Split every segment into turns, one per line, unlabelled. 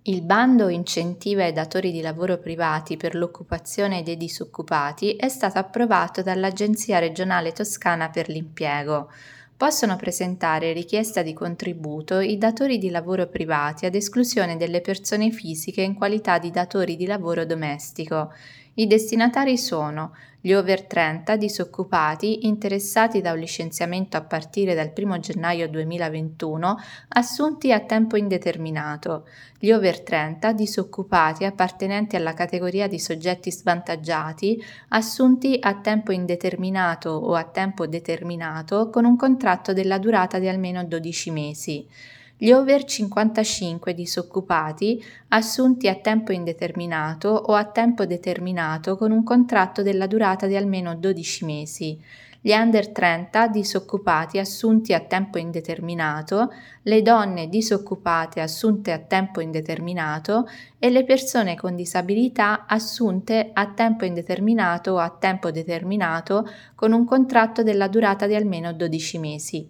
Il bando incentiva i datori di lavoro privati per l'occupazione dei disoccupati è stato approvato dall'Agenzia regionale toscana per l'impiego. Possono presentare richiesta di contributo i datori di lavoro privati ad esclusione delle persone fisiche in qualità di datori di lavoro domestico. I destinatari sono gli over 30 disoccupati interessati da un licenziamento a partire dal 1 gennaio 2021 assunti a tempo indeterminato, gli over 30 disoccupati appartenenti alla categoria di soggetti svantaggiati assunti a tempo indeterminato o a tempo determinato con un contratto della durata di almeno 12 mesi. Gli over 55 disoccupati assunti a tempo indeterminato o a tempo determinato con un contratto della durata di almeno 12 mesi. Gli under 30 disoccupati assunti a tempo indeterminato, le donne disoccupate assunte a tempo indeterminato e le persone con disabilità assunte a tempo indeterminato o a tempo determinato con un contratto della durata di almeno 12 mesi.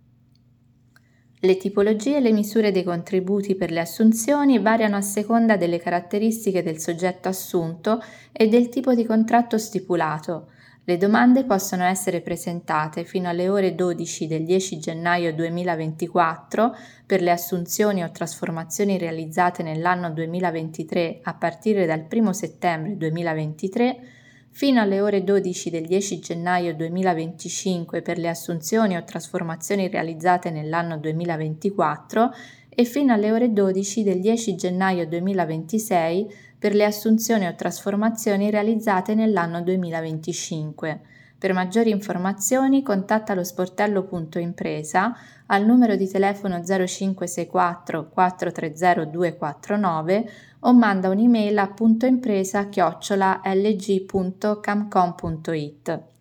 Le tipologie e le misure dei contributi per le assunzioni variano a seconda delle caratteristiche del soggetto assunto e del tipo di contratto stipulato. Le domande possono essere presentate fino alle ore 12 del 10 gennaio 2024 per le assunzioni o trasformazioni realizzate nell'anno 2023 a partire dal 1 settembre 2023, fino alle ore 12 del 10 gennaio 2025 per le assunzioni o trasformazioni realizzate nell'anno 2024 e fino alle ore 12 del 10 gennaio 2026 per le assunzioni o trasformazioni realizzate nell'anno 2025. Per maggiori informazioni contatta lo sportello.impresa al numero di telefono 0564 430 249 o manda un'email a puntoimpresa@lg.camcom.it.